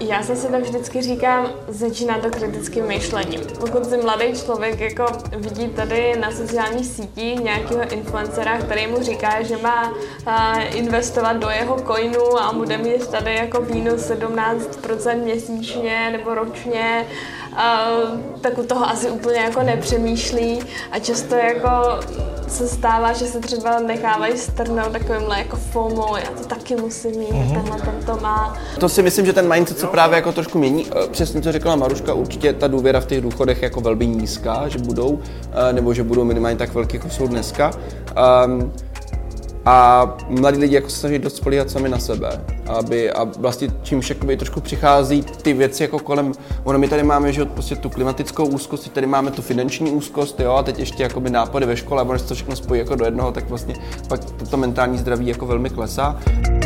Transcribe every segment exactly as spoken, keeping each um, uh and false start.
Já se si tak vždycky říkám, začíná to kritickým myšlením. Pokud si mladý člověk jako vidí tady na sociálních sítích nějakého influencera, který mu říká, že má uh, investovat do jeho coinu a bude mít tady jako výnos sedmnáct procent měsíčně nebo ročně, uh, tak u toho asi úplně jako nepřemýšlí a často jako se stává, že se třeba nechávají strnout takovýmhle jako FOMO, já to taky musím mít, mm-hmm. tenhle ten to má. To si myslím, že ten mindset se právě jako trošku mění. Přesně co řekla Maruška, určitě ta důvěra v těch důchodech jako velmi nízká, že budou, nebo že budou minimálně tak velký, jako jsou dneska. Um, A mladí lidi jako se snaží dost spolíhat sami na sebe, aby a vlastně čímž jakoby trošku přichází ty věci jako kolem, ono my tady máme, že prostě tu klimatickou úzkost, tady máme tu finanční úzkost, jo, a teď ještě jakoby nápady ve škole, a ono se to všechno spojí jako do jednoho, tak vlastně pak to mentální zdraví jako velmi klesá.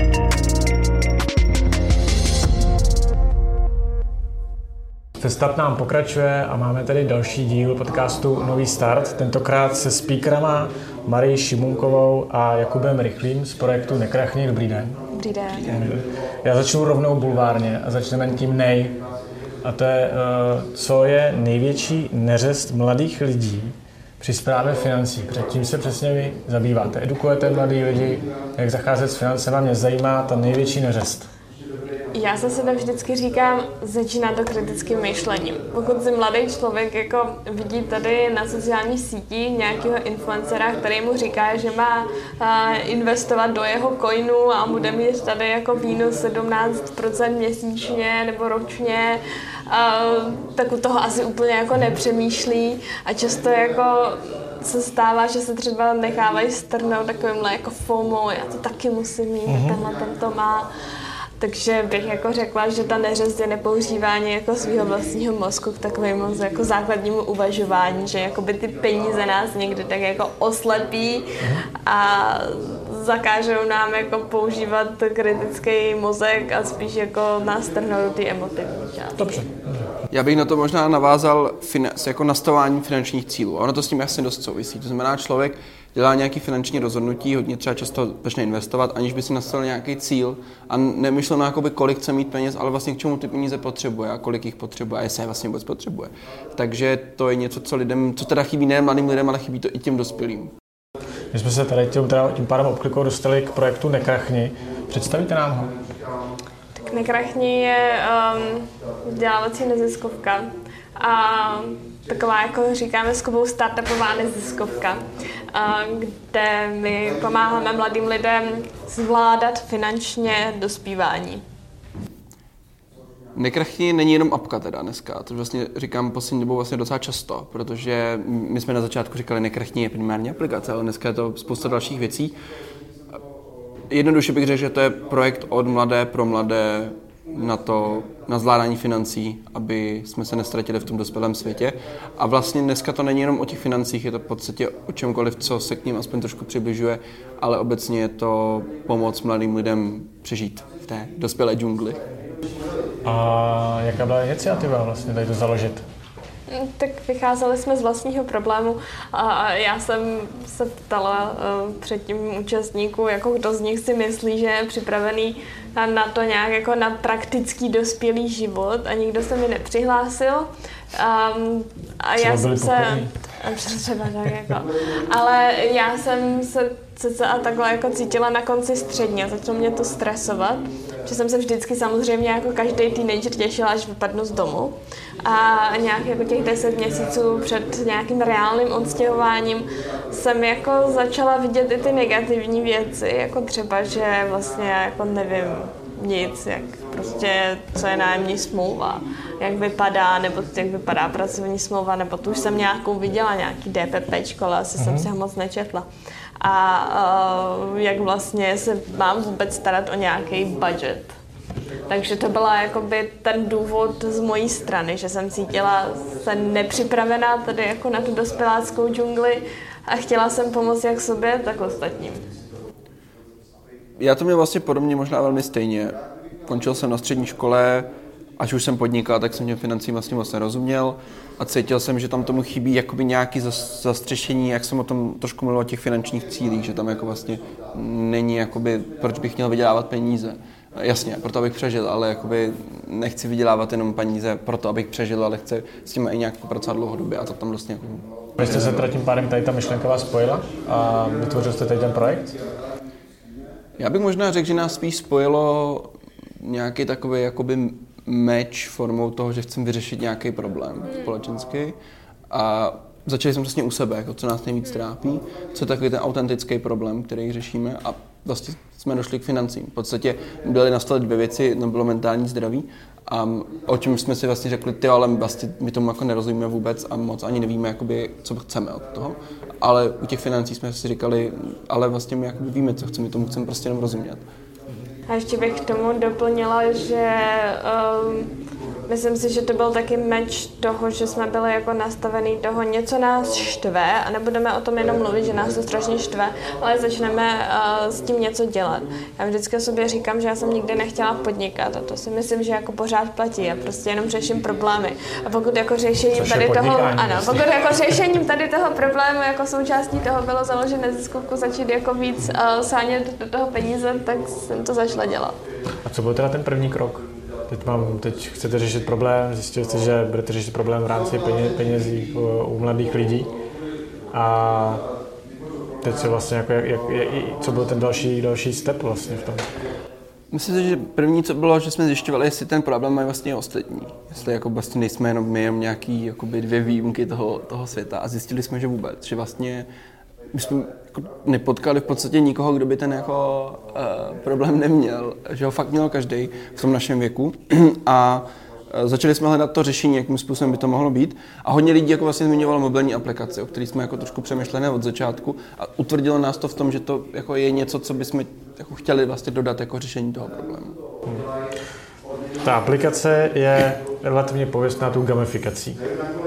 Festap nám pokračuje a máme tady další díl podcastu Nový start, tentokrát se speakerama Marii Šimunkovou a Jakubem Rychlým z projektu Nekrachni. Dobrý den. Dobrý den. Já začnu rovnou bulvárně a začneme tím nej. A to je, co je největší neřest mladých lidí při správě financí. Předtím se přesně vy zabýváte. Edukujete mladí lidi, jak zacházet s financemi. Mě zajímá ta největší neřest. Já se si tak vždycky říkám, začíná to kritickým myšlením. Pokud si mladý člověk jako vidí tady na sociálních sítích nějakého influencera, který mu říká, že má uh, investovat do jeho coinu a bude mít tady jako výnos sedmnáct procent měsíčně nebo ročně, uh, tak u toho asi úplně jako nepřemýšlí a často jako se stává, že se třeba nechávají strnout takovýmhle jako FOMO, já to taky musím mít, mm-hmm. tenhle ten to má. Takže bych jako řekla, že ta neřest je nepoužívání jako svého vlastního mozku k takovému jako základnímu uvažování, že jakoby ty peníze nás někdy tak jako oslepí a zakážou nám jako používat kritický mozek a spíš jako nás trhnou do ty emotivní části. Dobře. Já bych na to možná navázal s jako nastavování finančních cílů. Ono to s tím jasně dost souvisí. To znamená, člověk dělá nějaké finanční rozhodnutí, hodně třeba často začne investovat, aniž by si nastavil nějaký cíl a nemyslel na jakoby, kolik chce mít peněz, ale vlastně k čemu ty peníze potřebuje a kolik jich potřebuje a jestli je vlastně vůbec potřebuje. Takže to je něco, co lidem, co teda chybí nejen mladým lidem, ale chybí to i těm dospělým. My jsme se tady tím, teda, tím pádem obklikou dostali k projektu Nekrachni. Představíte nám ho? Tak Nekrachni je um, vzdělávací neziskovka a taková, jako říkáme s Kubou, startupová neziskovka, kde my pomáháme mladým lidem zvládat finančně dospívání. Nekrachni není jenom apka teda dneska, to vlastně říkám poslední dobou vlastně docela často, protože my jsme na začátku říkali, Nekrachni je primárně aplikace, ale dneska je to spousta dalších věcí. Jednoduše bych řekl, že to je projekt od mladé pro mladé na to, na zvládání financí, aby jsme se nestratili v tom dospělém světě. A vlastně dneska to není jenom o těch financích, je to v podstatě o čemkoliv, co se k ním aspoň trošku přibližuje, ale obecně je to pomoc mladým lidem přežít v té dospělé džungli. A jaká byla iniciativa vlastně tady to založit? Tak vycházeli jsme z vlastního problému a já jsem se ptala uh, předtím účastníků, jako kdo z nich si myslí, že je připravený na, na to nějak jako na praktický dospělý život a nikdo se mi nepřihlásil. Um, a já jsem se... Třeba tak jako. Ale já jsem se cca takhle jako cítila na konci středně, začalo mě to stresovat, že jsem se vždycky samozřejmě jako každý teenager těšila, až vypadnu z domu. A nějak jako těch deset měsíců před nějakým reálným odstěhováním jsem jako začala vidět i ty negativní věci, jako třeba, že vlastně jako nevím nic, jak prostě, co je nájemní smlouva, jak vypadá, nebo jak vypadá pracovní smlouva, nebo tu už jsem nějakou viděla, nějaký DPPčko, ale asi mm-hmm. jsem si ho moc nečetla. A uh, jak vlastně se mám vůbec starat o nějaký budget. Takže to byla jakoby ten důvod z mojí strany, že jsem cítila se nepřipravená tady jako na tu dospěláckou džungli a chtěla jsem pomoct jak sobě, tak ostatním. Já to měl vlastně podobně možná velmi stejně. Končil jsem na střední škole, až už jsem podnikal, tak jsem těm financím vlastně moc nerozuměl a cítil jsem, že tam tomu chybí jakoby nějaké zastřešení, jak jsem o tom trošku mluvil o těch finančních cílích, že tam jako vlastně není jakoby, proč bych měl vydělávat peníze. Jasně, proto abych přežil, ale jakoby nechci vydělávat jenom peníze proto, abych přežil, ale chci s tím i nějak pracovat dlouhodobě a to tam vlastně jako... Vy jste se teda tím pádem tady ta myšlenka vás spojila a vytvořil jste tady ten projekt? Já bych možná řekl, že nás spíš spojilo nějaký takový jakoby meč formou toho, že chceme vyřešit nějaký problém společenský a začali jsme vlastně u sebe, jako co nás nejvíc trápí, co je takový ten autentický problém, který řešíme a vlastně jsme došli k financím. V podstatě byly na stole dvě věci, jedno bylo mentální zdraví a o čem jsme si vlastně řekli, ty, ale vlastně my tomu jako nerozumíme vůbec a moc ani nevíme, jakoby, co chceme od toho. Ale u těch financí jsme si říkali, ale vlastně my jakoby víme, co chceme, tomu chceme prostě jenom rozumět. A ještě bych k tomu doplnila, že um, myslím si, že to byl taky meč toho, že jsme byli jako nastavený toho, něco nás štve a nebudeme o tom jenom mluvit, že nás to strašně štve, ale začneme uh, s tím něco dělat. Já vždycky sobě říkám, že já jsem nikdy nechtěla podnikat a to si myslím, že jako pořád platí. Já prostě jenom řeším problémy. A pokud jako řešením tady toho, ano, pokud jako řešením tady toho problému, jako součástí toho bylo založit neziskovku, začít jako víc uh, sánět do toho peníze, tak jsem to začala dělat. A co byl teda ten první krok? Teď, mám, teď chcete řešit problém, zjistili jste, že budete řešit problém v rámci peněz, penězí u mladých lidí. A teď se vlastně, jako, jak, jak, co byl ten další, další step vlastně v tom? Myslím si, že první, co bylo, že jsme zjišťovali, jestli ten problém mají vlastně ostatní. Jestli jako vlastně nejsme jenom my, jenom nějaký jakoby dvě výjimky toho, toho světa. A zjistili jsme, že vůbec, že vlastně my jsme jako nepotkali v podstatě nikoho, kdo by ten jako uh, problém neměl, že ho fakt měl každý v tom našem věku a uh, začali jsme hledat to řešení, jakým způsobem by to mohlo být a hodně lidí jako vlastně zmiňovalo mobilní aplikace, o kterých jsme jako trošku přemýšleli od začátku a utvrdilo nás to v tom, že to jako je něco, co bychom jako chtěli vlastně dodat jako řešení toho problému. Hmm. Ta aplikace je relativně pověstná tou gamifikací.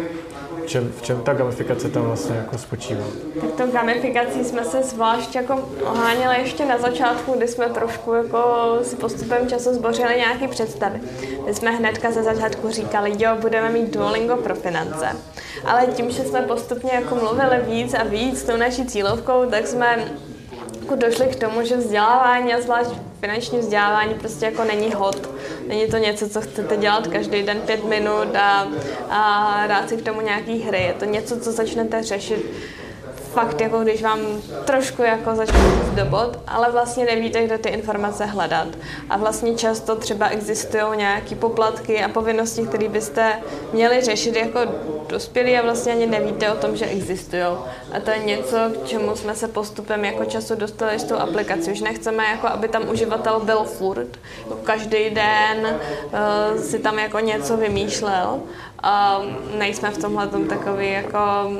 V čem, v čem ta gamifikace tam vlastně jako spočívá? Tak to gamifikací jsme se zvlášť jako oháněli ještě na začátku, kdy jsme trošku jako si postupem času zbořili nějaké představy. My jsme hnedka ze začátku říkali, jo, budeme mít Duolingo pro finance. Ale tím, že jsme postupně jako mluvili víc a víc s tou naší cílovkou, tak jsme jako došli k tomu, že vzdělávání a zvlášť finanční vzdělávání prostě jako není hot. Není to něco, co chcete dělat každý den pět minut a, a dát si k tomu nějaký hry. Je to něco, co začnete řešit fakt, jako když vám trošku jako začne jít do bod, ale vlastně nevíte, kde ty informace hledat. A vlastně často třeba existují nějaké poplatky a povinnosti, které byste měli řešit jako dospělí a vlastně ani nevíte o tom, že existují. A to je něco, k čemu jsme se postupem jako času dostali s tou aplikací. Už nechceme, jako aby tam uživatel byl furt. Každý den uh, si tam jako něco vymýšlel. Uh, nejsme v tomhle takový jako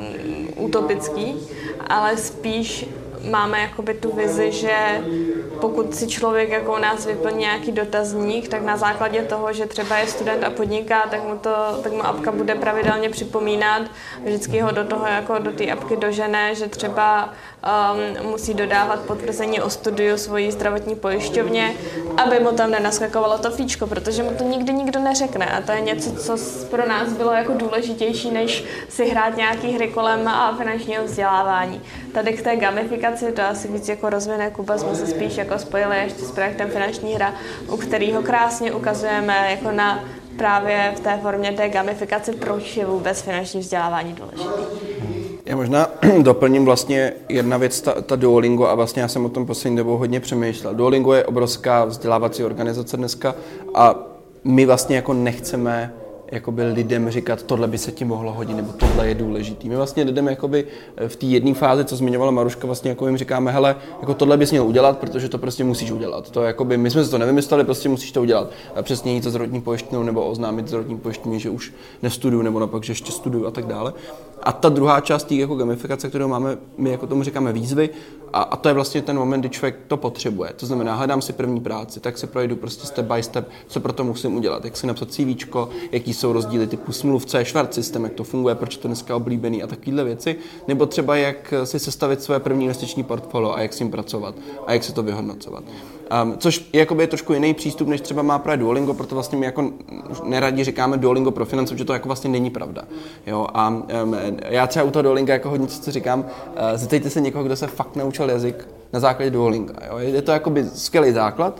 utopický, ale spíš máme jakoby tu vizi, že pokud si člověk jako u nás vyplní nějaký dotazník, tak na základě toho, že třeba je student a podniká, tak mu, to, tak mu apka bude pravidelně připomínat, vždycky ho do toho jako do té apky dožene, že třeba um, musí dodávat potvrzení o studiu svojí zdravotní pojišťovně, aby mu tam nenaskakovalo to fíčko, protože mu to nikdy nikdo neřekne a to je něco, co pro nás bylo jako důležitější, než si hrát nějaký hry kolem a finančního vzdělávání. Tady k té gamifikaci, to asi víc jako rozvine Kuba, jsme se spíš jako spojili ještě s projektem Finanční hra, u kterého krásně ukazujeme jako na právě v té formě té gamifikace, proč je vůbec finanční vzdělávání důležité. Já možná doplním vlastně jedna věc, ta, ta Duolingo a vlastně já jsem o tom poslední dobou hodně přemýšlel. Duolingo je obrovská vzdělávací organizace dneska a my vlastně jako nechceme jakoby lidem říkat, tohle by se ti mohlo hodit, nebo tohle je důležitý. My vlastně lidem jakoby v té jedné fázi, co zmiňovala Maruška, vlastně jako jim říkáme, hele, jako tohle bys měl udělat, protože to prostě musíš udělat. To jakoby, my jsme si to nevymysleli, prostě musíš to udělat. A přesně jít za zdravotní pojišťovnou nebo oznámit zdravotní pojištění, že už nestuduju, nebo naopak, že ještě studuju a tak dále. A ta druhá část té jako gamifikace, kterou máme, my jako tomu říkáme výzvy, a, a to je vlastně ten moment, kdy člověk to potřebuje. To znamená, hledám si první práci, tak si projdu prostě step by step, co pro to musím udělat, jak si napsat CVčko, jaký jsou rozdíly typu smluv, co je Schwarz systém, jak to funguje, proč je to dneska oblíbený a takovéhle věci, nebo třeba jak si sestavit své první investiční portfolio a jak s ním pracovat a jak se to vyhodnocovat. Um, což je jakoby trošku jiný přístup, než třeba má právě Duolingo, proto vlastně my jako neradi říkáme Duolingo pro finance, protože to jako vlastně není pravda. Jo? A um, já třeba u toho Duolinga jako hodně co říkám, uh, zeptejte se někoho, kdo se fakt naučil jazyk na základě Duolinga. Jo? Je to jakoby skvělý základ,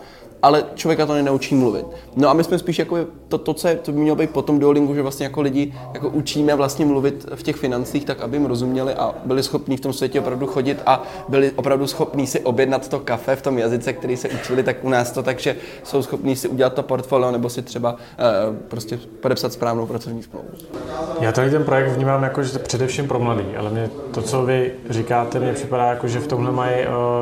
ale člověka to nenaučí mluvit. No a my jsme spíš jako to, to co, je, to by mělo být po tom Duolingu, že vlastně jako lidi jako učíme vlastně mluvit v těch financích tak, aby jim rozuměli a byli schopní v tom světě opravdu chodit a byli opravdu schopní si objednat to kafe v tom jazyce, který se učili, tak u nás to takže jsou schopní si udělat to portfolio nebo si třeba uh, prostě podepsat správnou pracovní smlouvu. Já tady ten projekt vnímám jako, že to především pro mladý, ale mě to, co vy říkáte, mně připadá jako, že v tomhle mají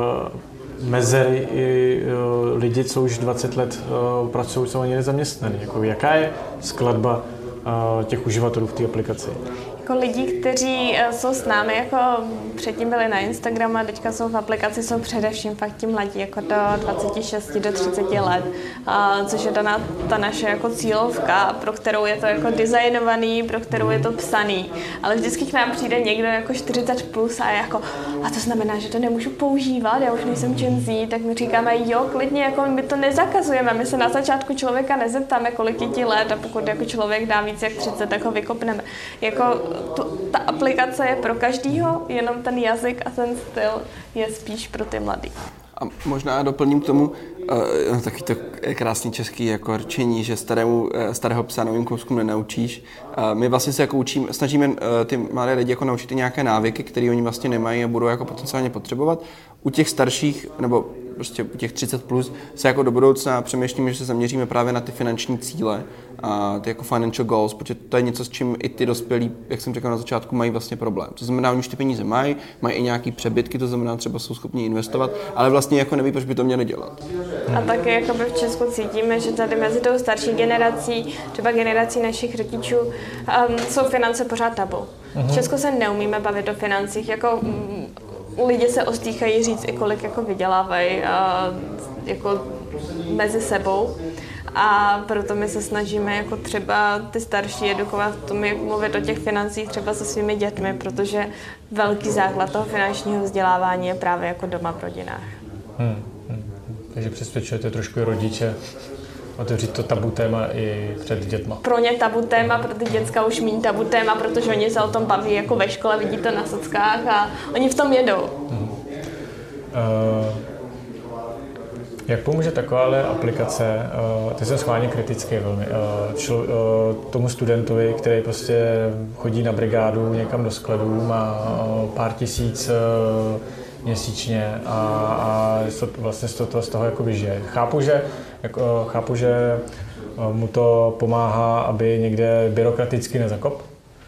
uh, mezery i uh, lidi, co už dvacet let uh, pracují, jsou ani nezaměstnaní. Jako, jaká je skladba uh, těch uživatelů v té aplikaci? Jako lidi, kteří jsou s námi, jako předtím byli na Instagramu a teďka jsou v aplikaci, jsou především fakt ti mladí, jako do dvacet šest do třicet let, a, což je ta, ta naše jako cílovka, pro kterou je to jako designovaný, pro kterou je to psaný. Ale vždycky k nám přijde někdo jako čtyřicet plus a je jako, a to znamená, že to nemůžu používat, já už nejsem Gen Z, tak my říkáme, jo, klidně, jako my to nezakazujeme, my se na začátku člověka nezeptáme, kolik je ti let a pokud jako člověk dá víc jak třicet, tak ho vykopneme. Jako, To, ta aplikace je pro každýho, jenom ten jazyk a ten styl je spíš pro ty mladý. A možná doplním k tomu uh, taky to krásný český jako rčení, že starému, uh, starého psa novým kouskům nenaučíš. Uh, my vlastně se jako učím, snažíme uh, ty mladé lidi jako naučit nějaké návyky, které oni vlastně nemají a budou jako potenciálně potřebovat. U těch starších, nebo prostě u těch třicet plus, se jako do budoucna přemýšlíme, že se zaměříme právě na ty finanční cíle, a ty jako financial goals, protože to je něco, s čím i ty dospělí, jak jsem řekl na začátku, mají vlastně problém. To znamená, oni už ty peníze mají, mají i nějaký přebytky, to znamená, třeba jsou schopni investovat, ale vlastně jako neví, proč by to měli dělat. A taky jakoby v Česku cítíme, že tady mezi tou starší generací, třeba generací našich rodičů, um, jsou finance pořád tabu. Uh-huh. V Česku se neumíme bavit o financích, jako um, lidi se ostýchají říct i kolik jako vydělávají uh, jako mezi sebou. A proto my se snažíme jako třeba ty starší edukovat v tom, jak mluvit o těch financích třeba se svými dětmi, protože velký základ toho finančního vzdělávání je právě jako doma v rodinách. Hmm, hmm. Takže přesvědčujete trošku i rodiče otevřít to tabu téma i před dětma. Pro ně tabu téma, pro ty děcka už méně tabu téma, protože oni se o tom baví jako ve škole, vidí to na sockách a oni v tom jedou. Hmm. Uh... Jak pomůže takováhle aplikace, uh, ty jsem schválně kritický velmi, uh, člo, uh, tomu studentovi, který prostě chodí na brigádu někam do skladu, má uh, pár tisíc uh, měsíčně a, a to, vlastně z toho, z toho jako vyžije. Chápu, že, jako, uh, chápu, že uh, mu to pomáhá, aby někde byrokraticky nezakop.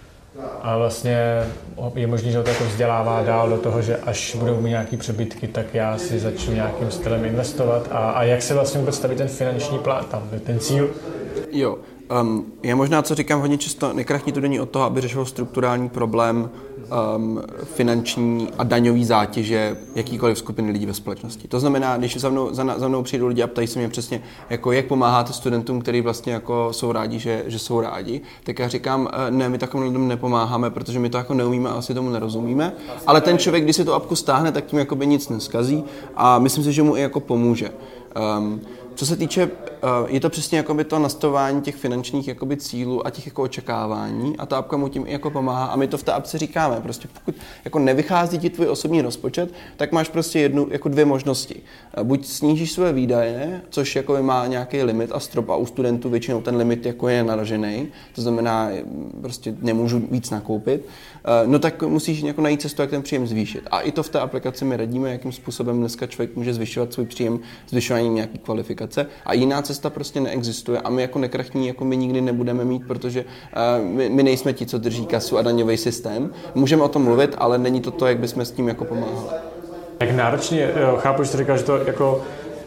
A vlastně je možné, že ho to jako vzdělává dál do toho, že až budou mít nějaký přebytky, tak já si začnu nějakým stylem investovat. A, a jak se vlastně vůbec staví ten finanční plán, tam, ten cíl? Jo, um, je možná, co říkám hodně často, nekrachní to není od toho, aby řešil strukturální problém um, finanční a daňový zátěže jakýkoliv skupiny lidí ve společnosti. To znamená, když za mnou, za, za mnou přijdou lidi a ptají se mě přesně, jako jak pomáháte studentům, kteří vlastně jako jsou rádi, že, že jsou rádi, tak já říkám, ne, my takovým lidem nepomáháme, protože my to jako neumíme a asi tomu nerozumíme, ale ten člověk, když si tu apku stáhne, tak tím jakoby nic neskazí a myslím si, že mu i jako pomůže. Um, Co se týče, je to přesně jakoby to nastavování těch finančních jakoby cílů a těch jako očekávání a ta apka mu tím i jako pomáhá a my to v té apce říkáme. Prostě pokud jako nevychází ti tvůj osobní rozpočet, tak máš prostě jednu, jako dvě možnosti. Buď snížíš své výdaje, což jako má nějaký limit a strop a u studentů většinou ten limit jako je naražený, to znamená, prostě nemůžu víc nakoupit, no tak musíš jako najít cestu, jak ten příjem zvýšit. A i to v té aplikaci my radíme, jakým způsobem dneska člověk může zvyšovat svůj příjem zvyšováním nějaký kvalifikace. A jiná cesta prostě neexistuje a my jako nekrachní jako my nikdy nebudeme mít, protože uh, my, my nejsme ti, co drží kasu a daňový systém. Můžeme o tom mluvit, ale není to to, jak bychom s tím jako pomáhali. Jak náročně, chápu, že jsi říkal, že to jako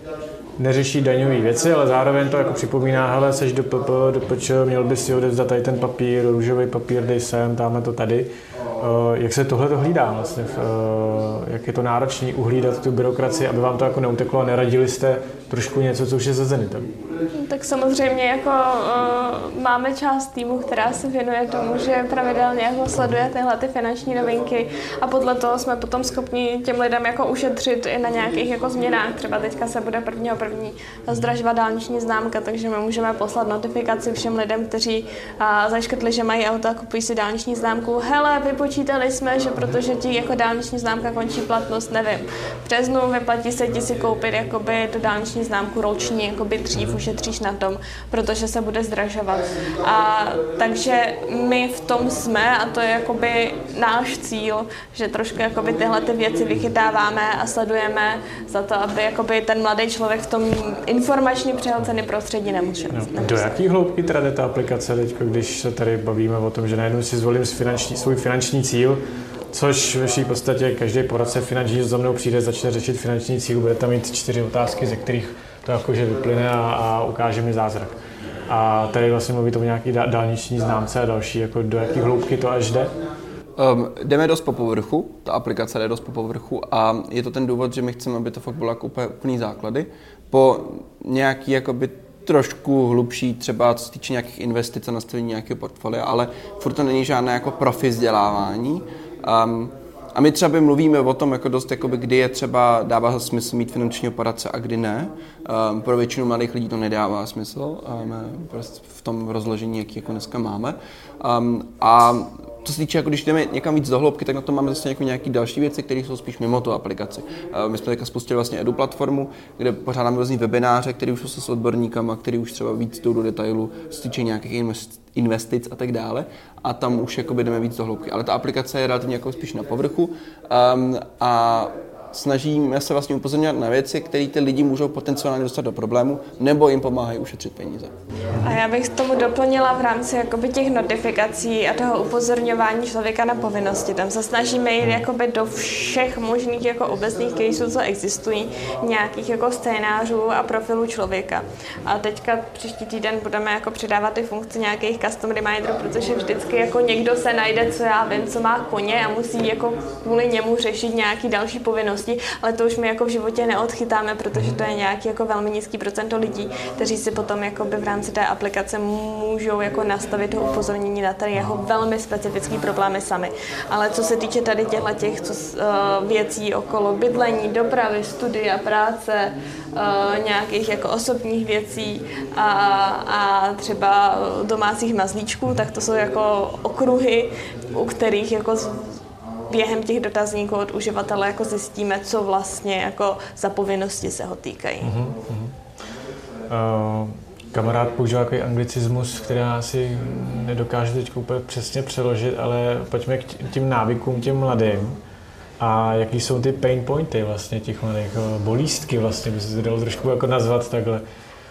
neřeší daňové věci, ale zároveň to jako připomíná, hele, seš do P P, do P Č, měl bys si odevzdat tady ten papír, růžový papír, dej sem, dáme to tady. Jak se tohle to hlídá vlastně? Jak je to náročné uhlídat tu byrokracii, aby vám to jako neuteklo a neradili jste trošku něco, co už je za zenitem? Tak samozřejmě jako uh, máme část týmu, která se věnuje tomu, že pravidelně jako sleduje tyhle ty finanční novinky a podle toho jsme potom schopni těm lidem jako ušetřit i na nějakých jako změnách. Třeba teďka se bude prvního první zdražila dálniční známka, takže my můžeme poslat notifikaci všem lidem, kteří a, zaškrtli, že mají auto a kupují si dálniční známku. Hele, vypočítali jsme, že protože ti jako dálniční známka končí platnost, nevím, v březnu vyplatí se ti si koupit jakoby tu dálniční známku roční, jakoby dřív ušetříš na tom, protože se bude zdražovat. A takže my v tom jsme a to je jakoby náš cíl, že trošku jakoby tyhle ty věci vychytáváme a sledujeme za to, aby jakoby ten mladý člověk v tom informačně přehlcený prostředí nemusel. No, do jaký hloubky teda jde ta aplikace teď, když se tady bavíme o tom, že najednou si zvolím finanční, svůj finanční cíl, což ve vší podstatě každý poradce finanční za mnou přijde, začne řešit finanční cíl, bude tam mít čtyři otázky, ze kterých to jakože vyplyne a, a ukáže mi zázrak. A tady vlastně mluví o nějaký dálniční známce a další, jako do jaký hloubky to až jde? Um, jdeme dost po povrchu, ta aplikace jde dost po povrchu a je to ten důvod, že my chceme, aby to fakt bylo jako úplný základy. Po nějaký jakoby trošku hlubší, třeba co se týče nějakých investic a nastavení nějakého portfolia, ale furt to není žádné jako profi vzdělávání. Um, a my třeba mluvíme o tom, jako dost, jakoby, kdy je třeba dává smysl mít finančního poradce a kdy ne. Um, pro většinu mladých lidí to nedává smysl um, prostě v tom rozložení, jaký jako dneska máme. Um, a co se týče, jako když jdeme někam víc do hloubky, tak na to máme zase jako nějaké další věci, které jsou spíš mimo tu aplikaci. My jsme teďka spustili vlastně Edu platformu, kde pořádáme různý webináře, které už jsou s odborníkama, které už třeba víc jdou do detailu, co se týče nějakých investic a tak dále. A tam už jakoby jdeme víc do hloubky. Ale ta aplikace je relativně jako spíš na povrchu um, a snažíme se vlastně upozorňovat na věci, které ty lidi můžou potenciálně dostat do problému, nebo jim pomáhají ušetřit peníze. A já bych tomu doplnila v rámci jakoby těch notifikací a toho upozorňování člověka na povinnosti. Tam se snažíme jít jakoby do všech možných jako obecných caseů, co existují, nějakých jako scénářů a profilů člověka. A teďka příští týden budeme jako přidávat ty funkce nějakých custom reminderů, protože vždycky jako někdo se najde, co já vím, co má koně a musí jako kvůli němu řešit nějaký další povinnosti. Ale to už my jako v životě neodchytáme, protože to je nějaký jako velmi nízký procento lidí, kteří si potom jakoby v rámci té aplikace můžou jako nastavit to upozornění na tady jeho velmi specifický problémy sami. Ale co se týče tady těchto těch co, uh, věcí okolo bydlení, dopravy, studia, práce, uh, nějakých jako osobních věcí a, a třeba domácích mazlíčků, tak to jsou jako okruhy, u kterých jako během těch dotazníků od uživatele jako zjistíme, co vlastně jako za povinnosti se ho týkají. Uh-huh, uh-huh. Uh, kamarád používá takový anglicismus, který já si nedokážu teď úplně přesně přeložit, ale pojďme k tím návykům, těm mladým. A jaký jsou ty pain pointy vlastně těch mladých, bolístky vlastně, by se to dalo trošku jako nazvat takhle.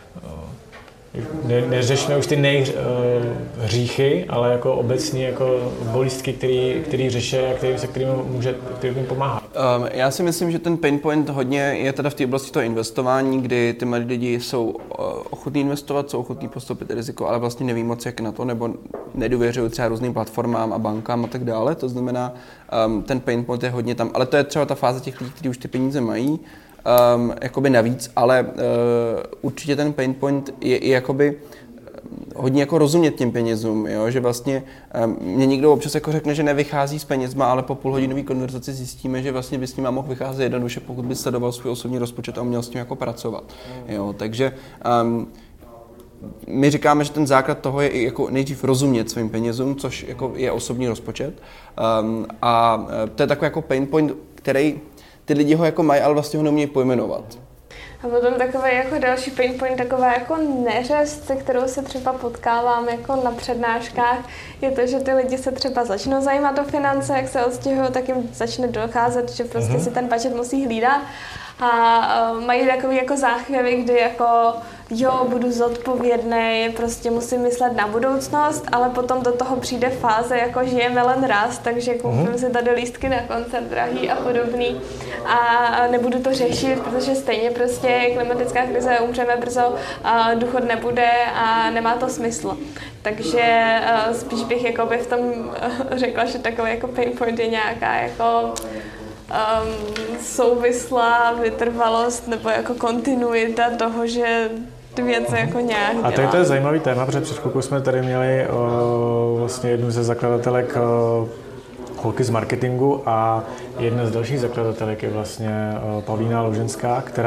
Ne, neřešme už ty nejhříchy, ale jako obecně jako bolístky, který, který řeší a který, se kterým může kterým pomáhat. Um, já si myslím, že ten pain point hodně je teda v té oblasti toho investování, kdy ty mladí lidi jsou ochotní investovat, jsou ochotní postoupit riziko, ale vlastně neví moc jak na to, nebo nedůvěřují třeba různým platformám a bankám a tak dále. To znamená, um, ten pain point je hodně tam, ale to je třeba ta fáze těch lidí, kteří už ty peníze mají. Um, jakoby navíc, ale uh, určitě ten pain point je i jakoby hodně jako rozumět těm penězům, jo? Že vlastně um, mě někdo občas jako řekne, že nevychází s penězma, ale po půlhodinové konverzaci zjistíme, že vlastně by s ním mohl vycházet jednoduše, pokud by sledoval svůj osobní rozpočet a uměl s tím jako pracovat. Jo? Takže um, my říkáme, že ten základ toho je i jako nejdřív rozumět svým penězům, což jako je osobní rozpočet. Um, a to je takový jako pain point, který ty lidi ho jako mají, ale vlastně ho neumějí pojmenovat. A potom takový jako další pain point, taková jako neřest, se kterou se třeba potkávám jako na přednáškách, je to, že ty lidi se třeba začnou zajímat o finance, jak se odstěhují, tak jim začne docházet, že prostě mm-hmm. si ten budget musí hlídat. A uh, mají takový jako záchvěvy, kdy jako jo, budu zodpovědnej, prostě musím myslet na budoucnost, ale potom do toho přijde fáze, jako žijeme len raz, takže koupím mm-hmm. si tady lístky na koncert drahý a podobný a nebudu to řešit, protože stejně prostě klimatická krize, umřeme brzo, a důchod nebude a nemá to smysl. Takže uh, spíš bych jakoby v tom uh, řekla, že takový jako pain point je nějaká jako Um, souvislá vytrvalost nebo jako kontinuita toho, že ty věci jako nějak dělá. A tady to je zajímavý téma, protože před chvilkou jsme tady měli uh, vlastně jednu ze zakladatelek uh, holky z marketingu a jedna z dalších zakladatelek je vlastně uh, Pavlína Luženská, která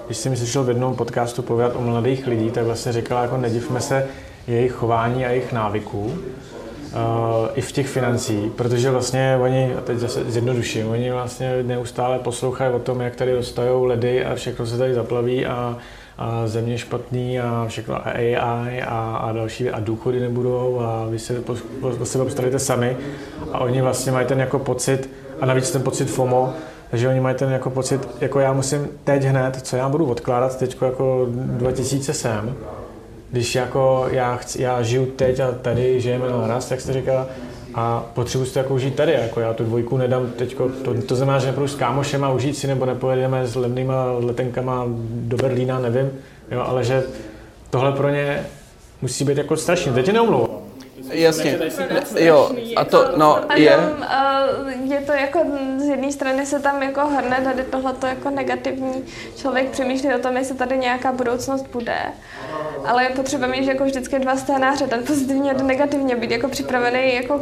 když jsem mi slyšel v jednom podcastu povídat o mladých lidí, tak vlastně říkala, jako nedivme se jejich chování a jejich návyků, uh, i v těch financí, protože vlastně oni, a teď zase zjednoduším, oni vlastně neustále poslouchají o tom, jak tady dostajou ledy a všechno se tady zaplaví a, a země špatný a všechno a A I a, a další a důchody nebudou a vy se po, po, po sebe postavíte sami a oni vlastně mají ten jako pocit a navíc ten pocit FOMO, takže oni mají ten jako pocit, jako já musím teď hned, co já budu odkládat teď jako dva tisíce sem, když jako já, chci, já žiju teď a tady žijeme naraz, jak jste říkala, a potřebuji si to jako užít tady, jako já tu dvojku nedám teďko, to, to znamená, že nepůjdu s kámošem a užít si, nebo nepojedeme s levnýma letenkama do Berlína, nevím, jo, ale že tohle pro ně musí být jako strašný, teď tě neumlouvám. Jasně, jo, a to, no, je. Je to jako, z jedné strany se tam jako hrne tady tohleto jako negativní, člověk přemýšlí o tom, jestli tady nějaká budoucnost bude, ale je potřeba mít jako vždycky dva scénáře, ten pozitivní a ten negativní, být jako připravený jako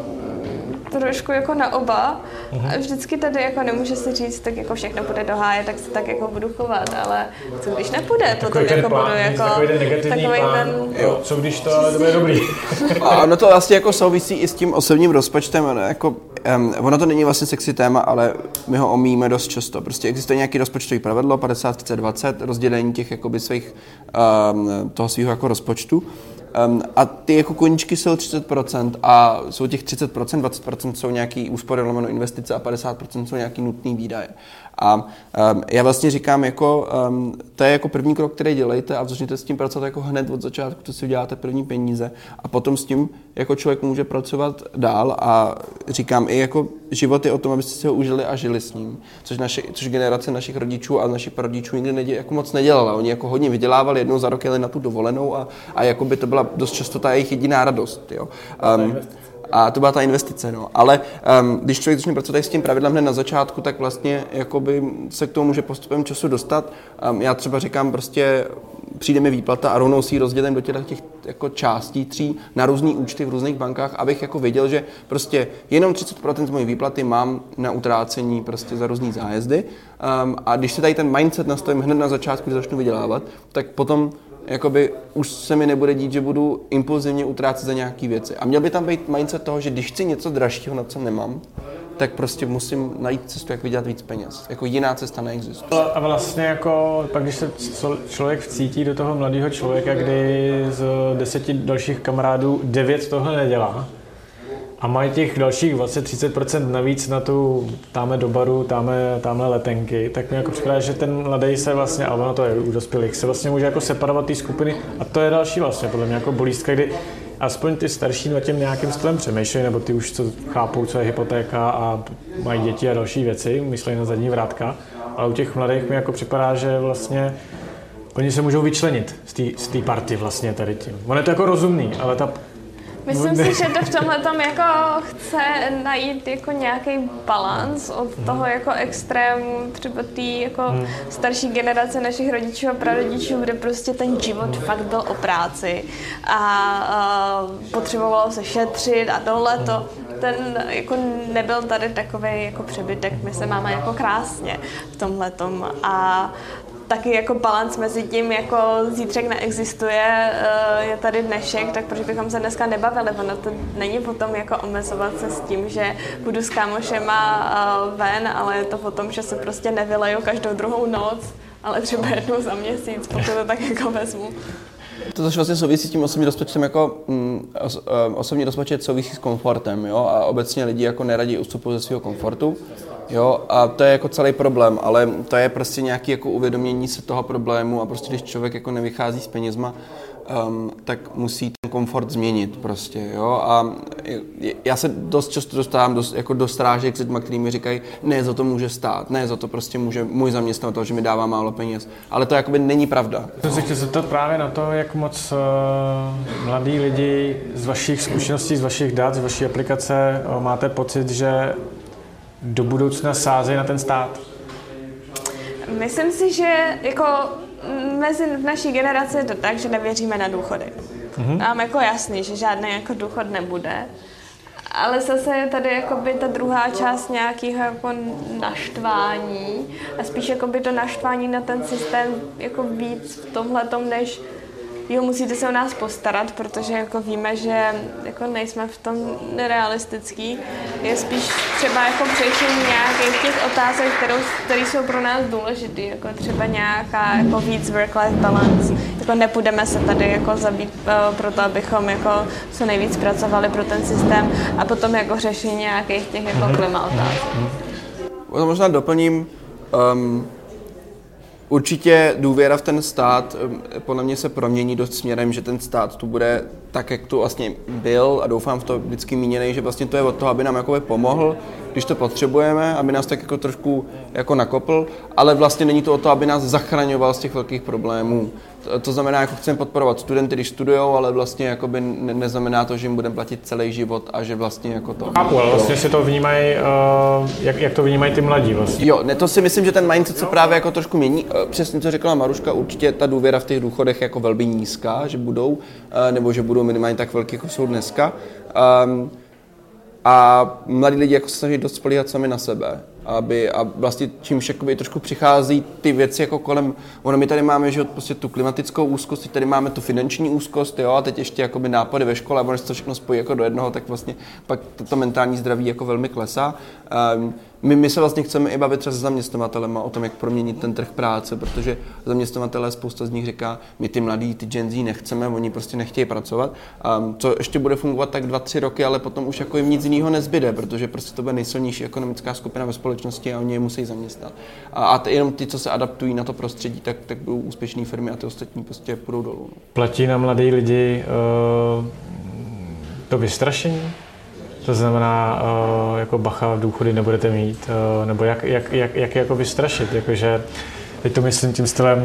trošku jako na oba. A vždycky tady jako nemůže si říct, tak jako všechno bude do háje, tak se tak jako budu chovat, ale co když nepůjde, potom jako plán, budu jako takový ten negativní takový plán, ten... jo, co když to ale to bude dobrý. A ono to vlastně jako souvisí i s tím osobním rozpočtem, ono, jako, um, ono to není vlastně sexy téma, ale my ho omíjíme dost často. Prostě existuje nějaký rozpočtový pravidlo, padesát třicet dvacet, rozdělení těch jakoby svých, um, toho svého jako rozpočtu. Um, a ty jako koníčky jsou třicet procent a jsou těch třicet procent, dvacet procent jsou nějaký úspory lomeno investice a padesát procent jsou nějaký nutný výdaje. A um, já vlastně říkám, jako, um, to je jako první krok, který dělejte a začněte s tím pracovat jako hned od začátku, to si uděláte první peníze a potom s tím jako člověk může pracovat dál a říkám i jako život je o tom, abyste si ho užili a žili s ním, což, naše, což generace našich rodičů a našich prarodičů nikdy nedě, jako moc nedělala. Oni jako hodně vydělávali, jednou za rok jeli na tu dovolenou a, a jako by to byla dost často ta jejich jediná radost. Jo. Um, A to byla ta investice, no. Ale um, když člověk začne pracovat s tím pravidlem hned na začátku, tak vlastně jakoby se k tomu může postupem času dostat. Um, já třeba říkám prostě, přijde mi výplata a rovnou si ji rozdělím do těch, těch jako částí tří na různý účty v různých bankách, abych jako věděl, že prostě jenom třicet procent z mojí výplaty mám na utrácení prostě za různý zájezdy. Um, a když si tady ten mindset nastavím hned na začátku, když začnu vydělávat, tak potom jakoby už se mi nebude dít, že budu impulzivně utrácet za nějaký věci. A měl by tam být mindset toho, že když chci něco dražšího, na co nemám, tak prostě musím najít cestu, jak vydělat víc peněz. Jako jiná cesta neexistuje. A vlastně jako, pak když se člověk vcítí do toho mladého člověka, kdy z deseti dalších kamarádů devět tohle nedělá, a mají těch dalších dvacet až třicet procent navíc na tu táme do baru, táme, támhle letenky, tak mi jako připadá, že ten mladý se vlastně, ale ono to je u dospělých, se vlastně může jako separovat ty skupiny a to je další vlastně podle mě jako bolístka, kdy aspoň ty starší nad tím nějakým stylem přemýšlejí, nebo ty už co chápou, co je hypotéka a mají děti a další věci, myslí na zadní vrátka, ale u těch mladých mi jako připadá, že vlastně oni se můžou vyčlenit z té party vlastně tady tím. On je to jako rozumný, ale ta Myslím si, že to v tomhle tom jako chce najít jako nějaký balans od toho jako extrému třeba té jako hmm. starší generace našich rodičů a prarodičů, kde prostě ten život fakt byl o práci a, a potřebovalo se šetřit a tohle to. Ten jako nebyl tady takovej jako přebytek, my se máme jako krásně v tomhletom a taky jako balans mezi tím, jako zítřek neexistuje, je tady dnešek, tak proč bychom se dneska nebavili? Ono to není potom jako omezovat se s tím, že budu s kámošema ven, ale je to potom, že se prostě nevyleju každou druhou noc, ale třeba jednou za měsíc, pokud to tak jako vezmu. To což vlastně souvisí s tím osobním rozpočtem, jako mm, os, osobní rozpočet souvisí s komfortem, jo, a obecně lidi jako neradí ustupují ze svého komfortu, jo, a to je jako celý problém, ale to je prostě nějaký jako uvědomění se toho problému a prostě když člověk jako nevychází s penězma, um, tak musí ten komfort změnit prostě, jo, a já se dost často dostávám dost, jako do strážek s lidmi, kteří mi říkají, ne, za to může stát, ne, za to prostě může můj zaměstnavatel, že mi dává málo peněz, ale to jakoby není pravda. Jsem se chtěl zeptat právě na to, jak moc uh, mladí lidi z vašich zkušeností, z vašich dat, z vaší aplikace uh, máte pocit, že do budoucna sázejí na ten stát? Myslím si, že jako mezi v naší generaci je to tak, že nevěříme na důchody. Mm-hmm. Nám jako jasný, že žádný jako důchod nebude. ale zase je tady jakoby ta druhá část nějakého jako naštvání a spíš jakoby to naštvání na ten systém jako víc v tomhletom, než jo, musíte se o nás postarat, protože jako víme, že jako nejsme v tom nerealistický. Je spíš třeba jako řešení nějakých těch otázek, které jsou pro nás důležité, jako třeba nějaká jako víc work-life balance. Jako nepůjdeme se tady jako zabít uh, pro to, abychom jako co nejvíc pracovali pro ten systém a potom jako řešení nějakých těch jako klima otázek. Možná doplním. Um, Určitě důvěra v ten stát podle mě se promění dost směrem, že ten stát tu bude tak, jak tu vlastně byl a doufám v to vždycky míněnej, že vlastně to je od toho, aby nám jakoby pomohl, když to potřebujeme, aby nás tak jako trošku jako nakopl, ale vlastně není to o to, aby nás zachraňoval z těch velkých problémů. To, to znamená, jako chceme podporovat studenty, když studujou, ale vlastně jakoby ne, neznamená to, že jim budeme platit celý život a že vlastně jako to... Chápu, ale vlastně si to vnímají, uh, jak, jak to vnímají ty mladí vlastně. Jo, ne, to si myslím, že ten mindset se právě jako trošku mění. Přesně, co řekla Maruška, určitě ta důvěra v těch důchodech jako velmi nízká, že budou, uh, nebo že budou minimálně tak velký, jako jsou dneska. Um, a mladí lidi jako se snaží dost spolíhat sami na sebe. Aby, a vlastně čímž jakoby trošku přichází ty věci jako kolem, ono my tady máme, že prostě tu klimatickou úzkost, tady máme tu finanční úzkost, jo, a teď ještě jakoby nápady ve škole, a ono se to všechno spojí jako do jednoho, tak vlastně pak to mentální zdraví jako velmi klesá. Um, my, my se vlastně chceme i bavit třeba se zaměstnavatelema o tom, jak proměnit ten trh práce, protože zaměstnavatelé, spousta z nich říká, my ty mladí, ty Gen Z nechceme, oni prostě nechtějí pracovat. Um, co ještě bude fungovat tak dva, tři roky, ale potom už jako jim nic jiného nezbyde, protože prostě to bude nejsilnější ekonomická skupina ve společnosti a oni je musí zaměstnat. A, a t- jenom ty, co se adaptují na to prostředí, tak, tak budou úspěšné firmy a ty ostatní prostě půjdou dolů. No. Platí na mladí lidi uh, to vystrašení? To znamená, uh, jako bacha, důchody nebudete mít, uh, nebo jak, jak, jak, jak jako vystrašit, jakože teď to myslím tím stylem,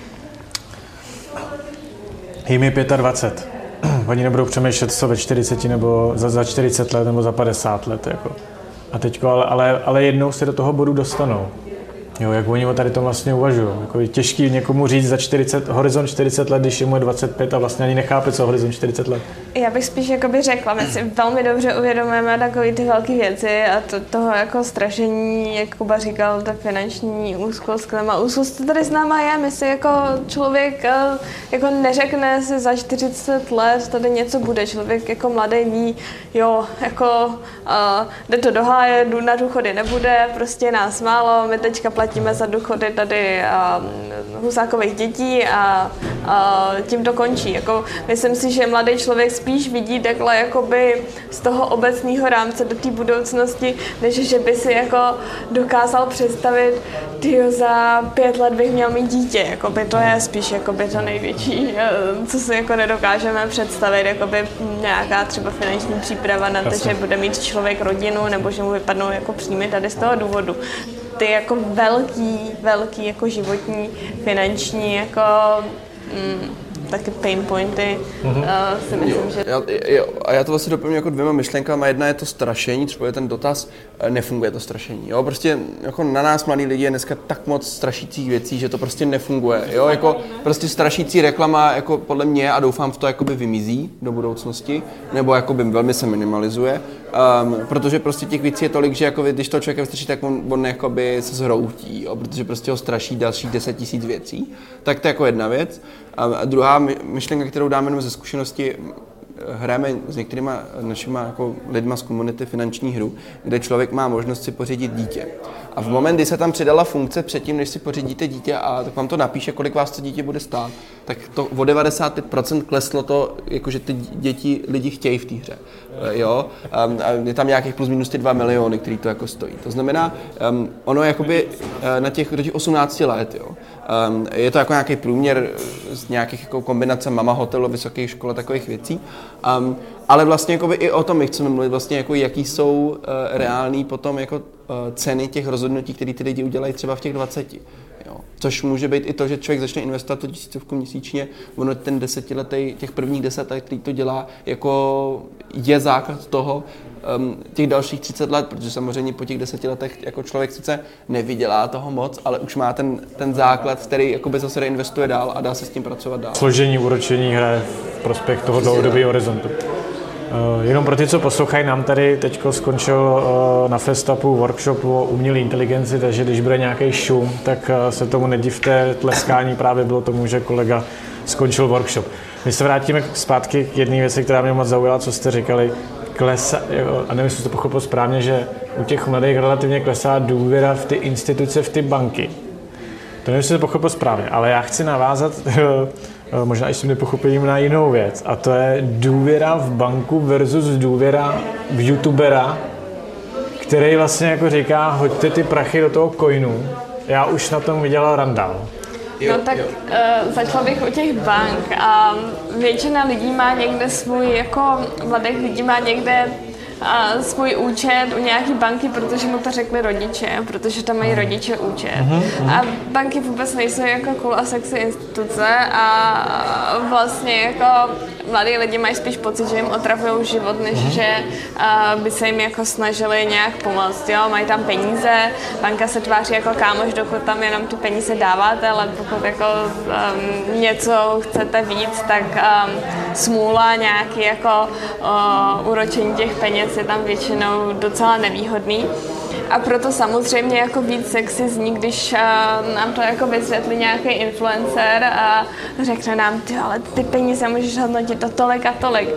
jim je dvacet pět, oni nebudou přemýšlet, co ve čtyřiceti nebo za, za čtyřicet let nebo za padesát let, jako. A teďko, ale, ale, ale jednou se do toho bodu dostanou. Jo, jak oni o tady tom vlastně uvažují. Jako je těžký někomu říct za čtyřicet, horizont čtyřicet let, když je mu je dvacet pět a vlastně ani nechápe, co horizont čtyřicet let. Já bych spíš jakoby řekla, my si velmi dobře uvědomujeme takové ty velké věci a to, toho jako strašení, jak Kuba říkal, ta finanční úzkost, klima úzkost, to tady s náma je. My si jako člověk jako neřekne si za čtyřicet let, tady něco bude. Člověk jako mladý ví, jo, jako uh, jde to do háje, na důchody nebude, prostě nás málo, my teďka platíme za důchody tady uh, Husákových dětí a uh, tím to končí. Jako, myslím si, že mladý člověk spíš vidí takhle jakoby z toho obecného rámce do té budoucnosti, než že by si jako dokázal představit, tyjo, za pět let bych měl mít dítě. Jakoby to je spíš jakoby to největší, co si jako nedokážeme představit, jakoby nějaká třeba finanční příprava na to, že bude mít člověk rodinu nebo že mu vypadnou jako příjmy tady z toho důvodu. Ty jako velký, velký jako životní, finanční jako mm, taky pain pointy, mm-hmm. uh, si myslím, jo, že... Já, jo, a já to vlastně doplňuji jako dvěma myšlenkama. Jedna je to strašení, třeba je ten dotaz, nefunguje to strašení. Jo? Prostě jako na nás mladí lidi je dneska tak moc strašících věcí, že to prostě nefunguje. Jo? Jako prostě strašící reklama jako podle mě a doufám v to jakoby vymizí do budoucnosti, nebo jakoby velmi se minimalizuje, um, protože prostě těch věcí je tolik, že jako když to člověk vystraší, tak on, on jakoby se zhroutí, jo? Protože prostě ho straší dalších deset tisíc věcí. Tak to je jako jedna věc. A druhá myšlenka, kterou dáme jenom ze zkušenosti, hrajeme s některýma našima jako lidma z komunity finanční hru, kde člověk má možnost si pořídit dítě. A v moment, kdy se tam přidala funkce předtím, než si pořídíte dítě a tak vám to napíše, kolik vás to dítě bude stát, tak to o devadesát pět procent kleslo to, jakože ty děti lidi chtějí v té hře. Jo? A je tam nějakých plus minus ty dva miliony, který to jako stojí. To znamená, um, ono je jakoby na těch, do těch osmnácti let, jo. Um, je to jako nějaký průměr z nějakých jako kombinace mama hotelu, vysoké školy, takových věcí. Um, ale vlastně jakoby i o tom my chceme mluvit, vlastně jako jaký jsou uh, reální potom jako uh, ceny těch rozhodnutí, které ty lidi udělají třeba v těch dvaceti. Jo. Což může být i to, že člověk začne investovat tu tisícovku měsíčně, ono ten desetiletý, těch prvních deset let, který to dělá, jako je základ toho, um, těch dalších třicet let, protože samozřejmě po těch deseti letech jako člověk sice nevydělá toho moc, ale už má ten, ten základ, který jakoby zase reinvestuje dál a dá se s tím pracovat dál. Složení úročení hraje v prospěch toho dlouhodobého horizontu. Jenom pro ty, co poslouchají, nám tady teď skončil na Festapu workshop o umělé inteligenci, takže když bude nějaký šum, tak se tomu nedivte, tleskání právě bylo tomu, že kolega skončil workshop. My se vrátíme zpátky k jedné věci, která mě moc zaujala, co jste říkali. Klesa, a nevím, jestli to pochopil správně, že u těch mladých relativně klesá důvěra v ty instituce, v ty banky. To nevím, jestli to pochopil správně, ale já chci navázat možná i s tím nepochopením na jinou věc. A to je důvěra v banku versus důvěra v youtubera, který vlastně jako říká, hoďte ty prachy do toho coinu. Já už na tom vydělal randál. No tak uh, začala bych u těch bank a většina lidí má někde svůj, jako mladých lidí má někde uh, svůj účet u nějaký banky, protože mu to řekli rodiče, protože tam mají rodiče účet. Uh-huh. A banky vůbec nejsou jako cool a sexy instituce a vlastně jako mladí lidi mají spíš pocit, že jim otravují život, než uh-huh. že uh, by se jim jako snažili nějak pomoct. Jo? Mají tam peníze, banka se tváří jako kámoš, dokud tam jenom ty peníze dáváte, ale pokud jako um, něco chcete víc, tak um, smůla, nějaký jako uh, uročení těch peněz je tam většinou docela nevýhodný. A proto samozřejmě jako víc sexy zní, když uh, nám to jako vysvětlí nějaký influencer a řekne nám, ty, ale ty peníze můžeš hodnotit to tolik a tolik.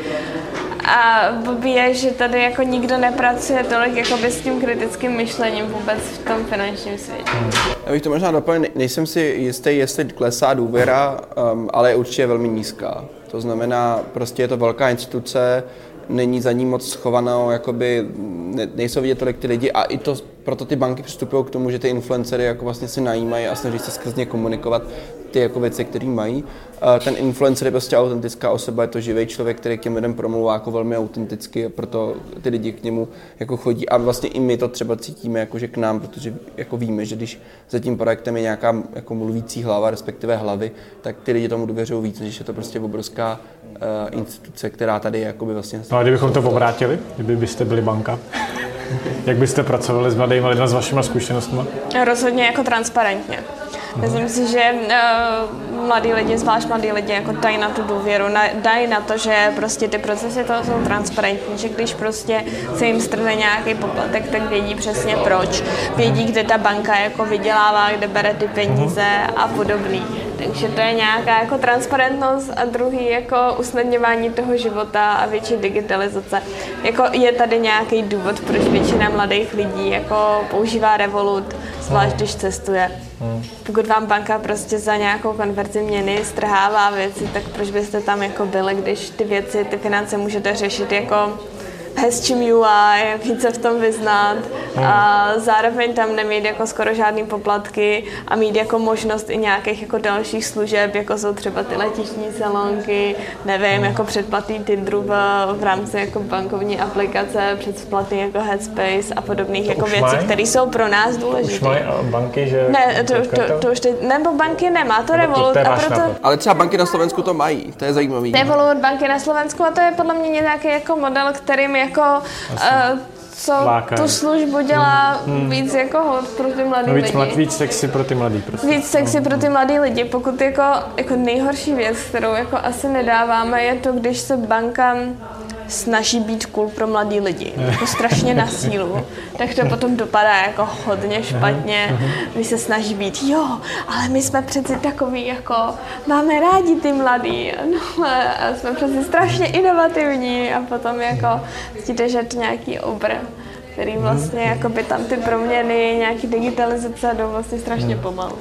A blbý je, že tady jako nikdo nepracuje tolik jako s tím kritickým myšlením vůbec v tom finančním světě. Já bych to možná doplnil, nejsem si jistý, jestli klesá důvěra, um, ale je určitě velmi nízká. To znamená, prostě je to velká instituce, není za ní moc schovanou, jakoby ne, nejsou vidět tolik ty lidi a i to, proto ty banky přistupují k tomu, že ty influencery jako vlastně si najímají a snaží se skrz ně komunikovat ty jako věci, které mají. Ten influencer je prostě autentická osoba, je to živý člověk, který k těm lidem promluvá jako velmi autenticky a proto ty lidi k němu jako chodí a vlastně i my to třeba cítíme jakože k nám, protože jako víme, že když za tím projektem je nějaká jako mluvící hlava, respektive hlavy, tak ty lidi tomu důvěřují víc, než je to prostě obrovská uh, instituce, která tady je jakoby vlastně... No a kdybychom to obrátili, kdyby byste byli banka, jak byste pracovali s mladými lidmi s vašimi zkušenostmi? Rozhodně jako transparentně. Myslím si, že uh, mladí lidi, zvlášť mladí lidi, jako dají na tu důvěru, na, dají na to, že prostě ty procesy toho jsou transparentní, že když prostě se jim strne nějaký poplatek, tak vědí přesně proč. Vědí, kde ta banka jako vydělává, kde bere ty peníze a podobný. Takže to je nějaká jako transparentnost a druhý jako usnadňování toho života a větší digitalizace. Jako je tady nějaký důvod, proč většina mladých lidí jako používá Revolut, zvlášť když cestuje. Pokud vám banka prostě za nějakou konverzi měny strhává věci, tak proč byste tam jako byli, když ty věci, ty finance můžete řešit jako hezčím U I, více v tom vyznat a zároveň tam nemít jako skoro žádný poplatky a mít jako možnost i nějakých jako dalších služeb, jako jsou třeba ty letišní salonky, nevím, jako předplatný Tinderu v, v rámci jako bankovní aplikace, předplatný jako Headspace a podobných jako věcí, které jsou pro nás důležité. Už mají banky, že... Ne, to, to, to, to už teď, nebo banky nemá, to Revolut a proto... Ale třeba banky na Slovensku to mají, to je zajímavý. Revolut, banky na Slovensku a to je podle mě nějaký jako model, kterým jako uh, co Lákají. Tu službu dělá hmm. víc jako hod pro ty mladý no, víc, lidi. Mlad, víc sexy pro ty mladý prostě. Víc sexy no. pro ty mladý lidi. Pokud jako, jako nejhorší věc, kterou jako asi nedáváme, je to, když se banka snaží být cool pro mladý lidi. Jako strašně na sílu. Tak to potom dopadá jako hodně špatně. My se snaží být, jo, ale my jsme přeci takový jako, máme rádi ty mladý. No, a jsme přeci strašně inovativní a potom jako cítíte, že to nějaký obr, který vlastně jako by tam ty proměny, nějaký digitalizace jdou vlastně strašně pomalu.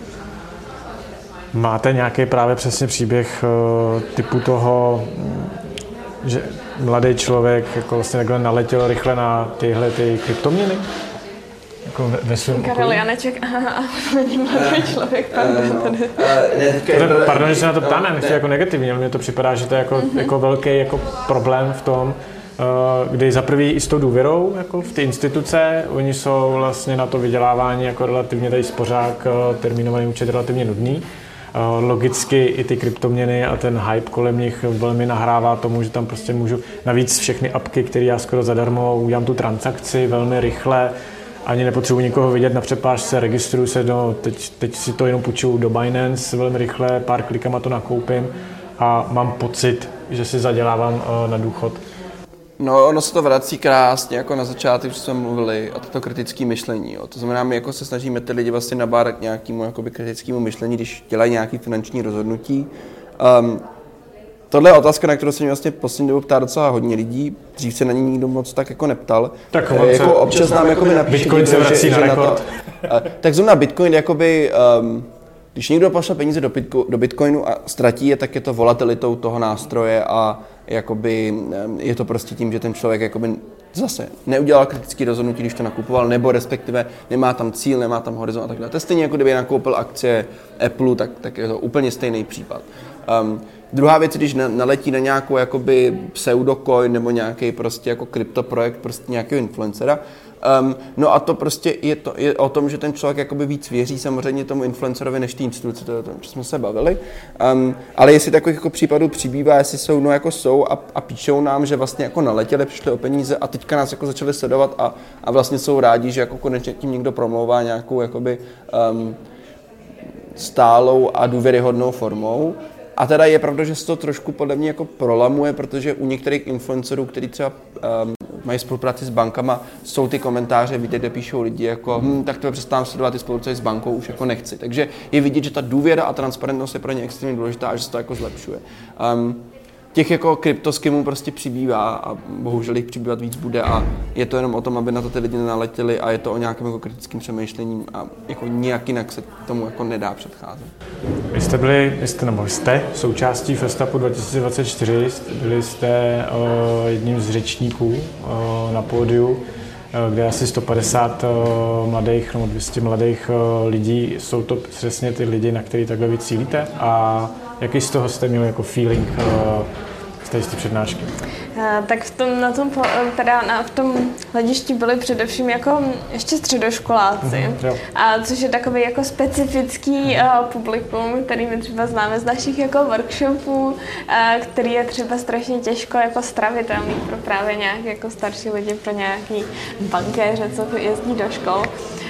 Máte nějaký právě přesně příběh typu toho, že mladý člověk jako vlastně takhle naletěl rychle na tyhle ty kryptoměny? Jako ve, ve svém okolí? Karel Janeček, aha, není mladý člověk, pardon. Pardon, že se na to ptáme, nechci jako negativně, ale mně to připadá, že to je jako, mm-hmm. jako velký jako problém v tom, kdy za prvý i s tou důvěrou jako v ty instituce, oni jsou vlastně na to vydělávání jako relativně tady spořák, termínovaný účet relativně nudný. Logicky i ty kryptoměny a ten hype kolem nich velmi nahrává tomu, že tam prostě můžu navíc všechny apky, které já skoro zadarmo udělám tu transakci velmi rychle, ani nepotřebuji nikoho vidět na přepážce, registruju se, no, teď, teď si to jenom půjčuju do Binance velmi rychle, pár klikama to nakoupím a mám pocit, že si zadělávám na důchod. No, ono se to vrací krásně, jako na začátek, že jsme mluvili o toto kritické myšlení. Jo. To znamená, my jako se snažíme ty lidi vlastně nabádat k nějakému jakoby kritickému myšlení, když dělají nějaké finanční rozhodnutí. Um, tohle je otázka, na kterou se mě vlastně poslední dobou ptá docela hodně lidí. Dřív se na ní nikdo moc tak jako neptal. Tak e, jako občas nám jakoby napíše, Bitcoin se vrací že, na že rekord. Na to, tak zrovna Bitcoin jakoby... Um, Když někdo pošle peníze do, bitco, do Bitcoinu a ztratí je, tak je to volatilitou toho nástroje a jakoby je to prostě tím, že ten člověk jakoby zase neudělal kritické rozhodnutí, když to nakupoval, nebo respektive nemá tam cíl, nemá tam horizont a tak dále. To je stejně jako kdyby nakoupil akcie Apple, tak, tak je to úplně stejný případ. Um, druhá věc, když na, naletí na nějakou jakoby pseudocoin nebo nějaký prostě jako kryptoprojekt prostě nějakého influencera. Um, no a to prostě je, to, je o tom, že ten člověk jakoby víc věří samozřejmě tomu influencerovi než té instituci, to je o tom, že jsme se bavili. Um, ale jestli takových jako případů přibývá, jestli jsou, no jako jsou a, a píšou nám, že vlastně jako naletěli, přišli o peníze a teďka nás jako začali sledovat a, a vlastně jsou rádi, že jako konečně tím někdo promlouvá nějakou jakoby um, stálou a důvěryhodnou formou. A teda je pravda, že se to trošku podle mě jako prolamuje, protože u některých influencerů, kteří třeba um, mají spolupráci s bankama, jsou ty komentáře, víte, kde píšou lidi jako hm, tak to přestávám sledovat ty spolupráci s bankou, už jako nechci. Takže je vidět, že ta důvěra a transparentnost je pro ně extrémně důležitá a že se to jako zlepšuje. Um, těch jako kryptoskimů prostě přibývá a bohužel jich přibývat víc bude a je to jenom o tom, aby na to ty lidi nenaletěli a je to o nějakém jako kritickém přemýšlení a jako nějak jinak se tomu jako nedá předcházet. Vy jste byli, jste, nebo jste součástí Festapu dva tisíce dvacet čtyři, byli jste uh, jedním z řečníků uh, na pódiu, uh, kde asi sto padesát uh, mladých, nebo dvě stě mladých uh, lidí, jsou to přesně ty lidi, na který takhle vy cílíte a jaký z toho jste měli jako feeling uh, z té přednášky? Uh, tak v tom, na tom, teda na, v tom hledišti byli především jako ještě středoškoláci, mm-hmm, a což je takový jako specifický uh, publikum, který my třeba známe z našich jako workshopů, uh, který je třeba strašně těžko jako stravitelný pro právě nějak jako starší lidi, pro nějaký bankéře, co jezdí do škol.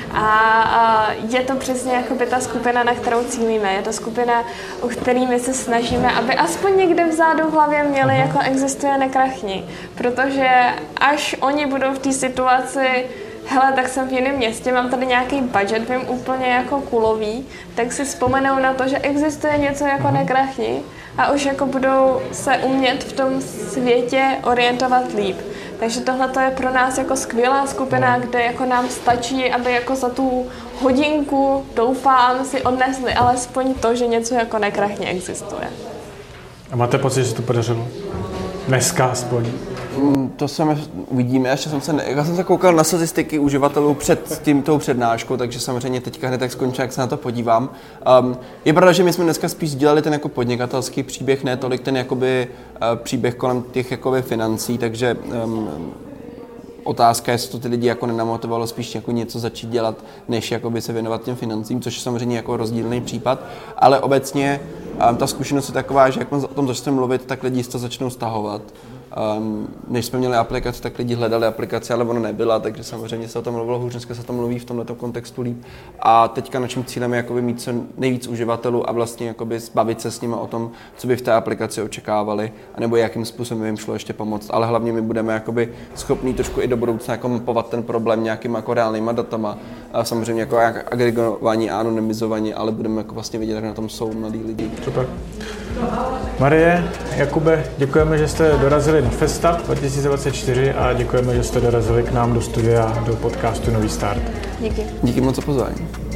A je to přesně jakoby ta skupina, na kterou cílíme. Je to skupina, u který my se snažíme, aby aspoň někde vzadu v hlavě měli, jako existuje nekrachni. Protože až oni budou v té situaci, hele, tak jsem v jiném městě, mám tady nějaký budget, vím úplně jako kulový, tak si vzpomenou na to, že existuje něco jako nekrachni a už jako budou se umět v tom světě orientovat líp. Takže tohle je pro nás jako skvělá skupina, kde jako nám stačí, aby jako za tu hodinku, doufám, si odnesli alespoň to, že něco jako nekrachně existuje. A máte pocit, že se to podařilo? Dneska aspoň? To se uvidíme, ještě jsem se, ne, já jsem se koukal na statistiky uživatelů před tímto přednáškou, takže samozřejmě teďka hned tak skončím, jak se na to podívám. Um, je pravda, že my jsme dneska spíš dělali ten jako podnikatelský příběh, ne tolik ten jakoby uh, příběh kolem těch jakoby financí, takže um, otázka, jestli to ty lidi jako nenamotivovalo spíš jako něco začít dělat, než jakoby se věnovat těm financím, což je samozřejmě jako rozdílný případ, ale obecně um, ta zkušenost je taková, že jak jsme o tom začneme mluvit, tak lidi to začnou stahovat. Um, než jsme měli aplikaci, tak lidi hledali aplikaci, ale ona nebyla, takže samozřejmě se o tom mluvilo hůř, dneska se o tom mluví v tomto kontextu líp. A teďka naším cílem je jakoby mít co nejvíc uživatelů a vlastně jakoby bavit se s nimi o tom, co by v té aplikaci očekávali, anebo jakým způsobem jim šlo ještě pomoct. Ale hlavně my budeme jakoby schopní trošku i do budoucna jako mapovat ten problém nějakýma jako reálnýma datama. A samozřejmě jako agregování a anonymizování, ale budeme jako vlastně vidět, jak na tom jsou mladí lidi. Super. Marie, Jakube, děkujeme, že jste dorazili na Festap dva tisíce dvacet čtyři a děkujeme, že jste dorazili k nám do studia, do podcastu Nový start. Díky. Díky moc za pozvání.